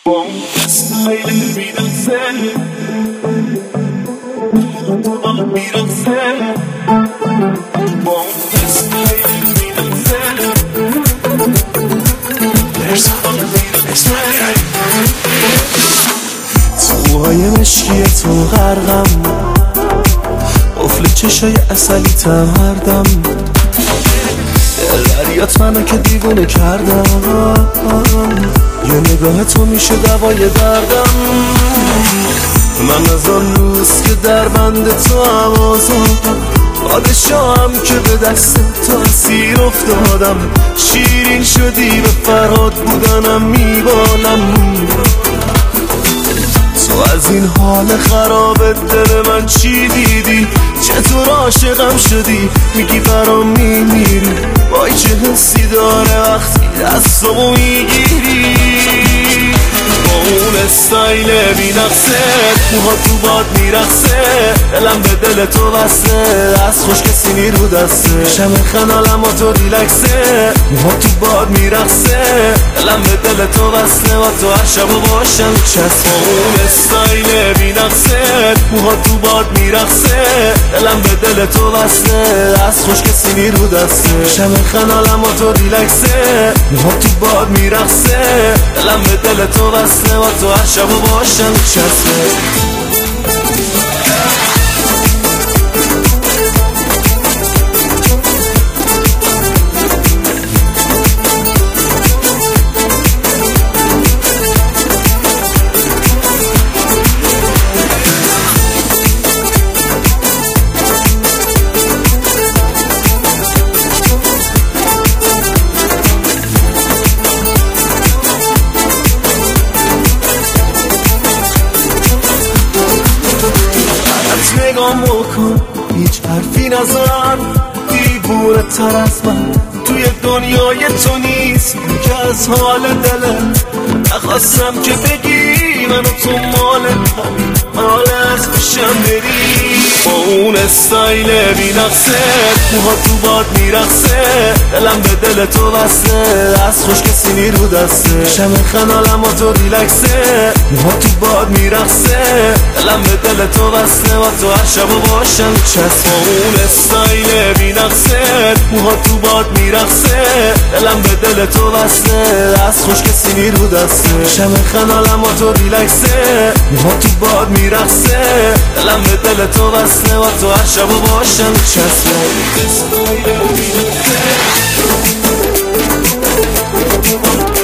با اسمایل میرسه تو با میرسه با اسمایل میرسه توهای مشکی تو غرقم قفل چشای اصلی تم هردم دریات منو که دیوونه کردم یه نگاه تو میشه دوای دردم من از آن روز که در بند تو هم آزادم پادشاهم که به دست تو اسیر افتادم شیرین شدی به فرهاد بودنم میبالم تو از این حال خراب دل من چی دیدی چطور عاشقم شدی میگی برام میمیری وای چه حسی داره وقتی دستمو میگیری با اون استایل بی نقصه موها تو باد میرقصه دلم به دل تو بسته از خوش کسی نیرو دسته شم خنالم و تو ریلکسه موها تو باد میرقصه دلم به دل تو بسته و تو هر شب و باشم چسبه اون استایل بی نقصه موها تو باد میرقصه دلم به دل تو بسته از خوش کسی نیرو دسته شم خنالم و تو ریلکسه موها تو باد میرقصه دلم به دل تو بسته و تو هر شب و باشم چسبه نگام بکن هیچ حرفی نزن دیوونه تر از من توی دنیای تو نیست که از حال دلت نخواستم که بگی منو تو مال از پیشم بری با اون استایل بی نقصه موها تو باد میرقصه دلم به دل تو بسته از خوش کسی نیرو دسته شم خنالم و تو ریلکسه موها تو باد میرقصه دلم به دل تو بسته و تو هر شب و باشم چسبه اون استایل بی نقصه موها تو باد میرقصه دلم به دل تو بسته از خوش کسی نیرو دسته شم خنالم و تو ریلکسه موها تو باد میرقصه دلم به دل تو بسته و تو هر شب و باشم چسبه